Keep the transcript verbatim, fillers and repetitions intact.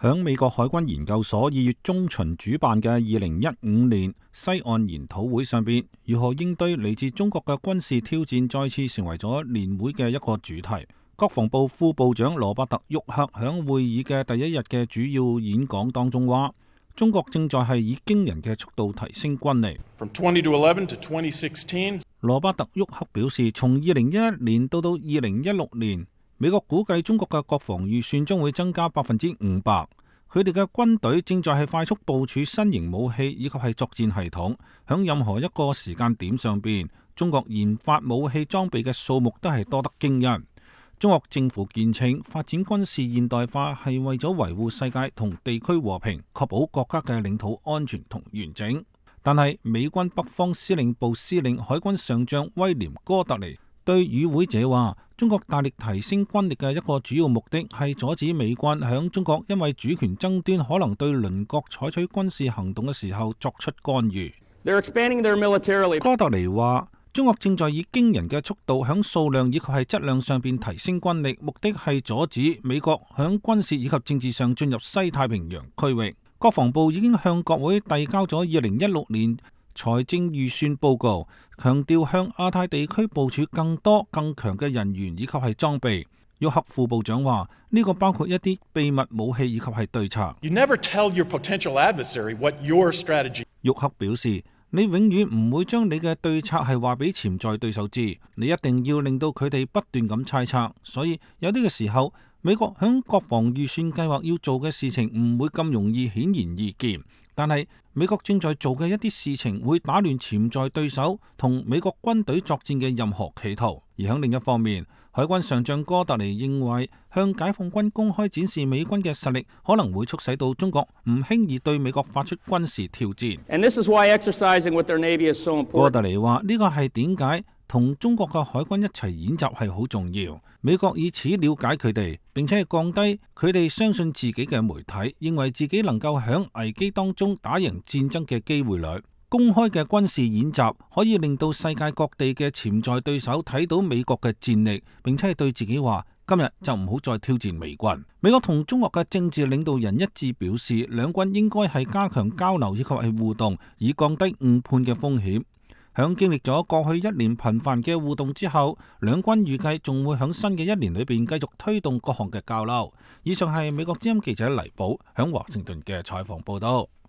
響美國海軍研究所二月中旬主辦嘅二零一五年西岸研討會上邊，如何應對嚟自中國嘅軍事挑戰再次成為咗年會嘅一個主題。國防部副部長羅伯特·沃克響會議嘅第一日嘅主要演講當中話，中國正在係以驚人嘅速度提升軍力。 From twenty eleven to twenty sixteen， 羅伯特·沃克表示，從二零一一年到到二零一六年，美國估計中國嘅國防預算將會增加百分之五百。佢哋嘅軍隊正在係快速部署新型武器以及係作戰系統，響任何一個時間點上邊，中國研發武器裝備嘅數目都係多得驚人。中國政府堅稱，發展軍事現代化係為咗維護世界同地區和平，確保國家嘅領土安全同完整。但係美軍北方司令部司令海軍上將威廉哥特尼對與會者話，中國大力提升軍力嘅一個主要目的係阻止美軍響中國因為主權爭端可能對鄰國採取軍事行動嘅時候作出干預。哥特尼話，中國正在以驚人嘅速度響數量以及係質量上邊提升軍力，目的係阻止美國響軍事以及政治上進入西太平洋區域。國防部已經向國會遞交咗二零一六年財政預算報告，強調向亞太地區部署更多更強嘅人員以及係裝備。沃克副部長話，呢個包括一啲秘密武器以及係對策。 You never tell your potential adversary what your strategy。 沃克表示，你永遠唔會將你嘅對策係話俾潛在對手知，你一定要令到佢哋不斷咁猜測。所以有啲嘅時候，美國響國防預算計劃要做嘅事情唔會咁容易顯然易見。但係美國正在做嘅一啲事情會打亂潛在對手同美國軍隊作戰嘅任何企圖。而喺另一方面，海軍上將哥特尼認為，向解放軍公開展示美軍嘅實力，可能會促使到中國唔輕易對美國發出軍事挑戰。 And this is why exercising with their Navy is so important. 哥特尼話，呢個係點解同中國嘅海軍一齊演習係好重要。美國以此了解佢哋，並且係降低佢哋相信自己嘅媒體認為自己能夠喺危機當中打贏戰爭嘅機會率。公開嘅軍事演習可以令到世界各地嘅潛在對手睇到美國嘅戰力，並且係對自己話，今日就唔好再挑戰美軍。美國同中國嘅政治領導人一致表示，兩軍應該係加強交流以及係互動，以降低誤判嘅風險。響經歷咗過去一年頻繁嘅互動之後，兩軍預計仲會響新嘅一年裏邊繼續推動各項嘅交流。以上係美國之音記者黎寶響華盛頓嘅採訪報道。